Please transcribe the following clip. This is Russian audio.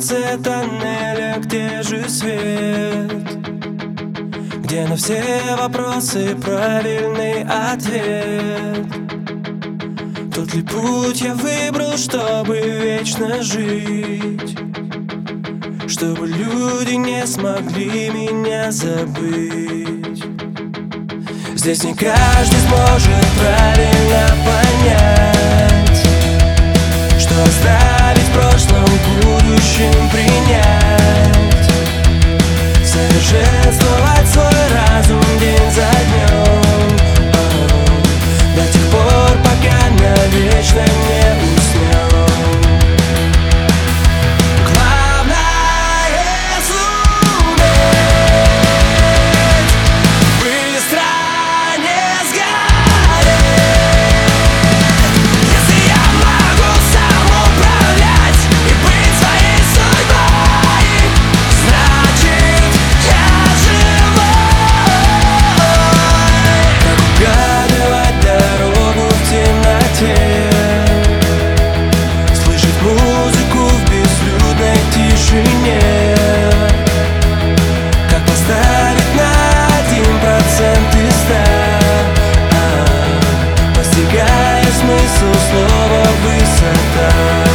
конце тоннеля, где же свет? Где на все вопросы правильный ответ? Тот ли путь я выбрал, чтобы вечно жить? Чтобы люди не смогли меня забыть. Здесь не каждый сможет правильно понять, что оставить в прошлом, в будущем принять. Совершенствовать свой разум день за днем, до тех пор, пока навечно не уснем. Постигая смысл слова высота.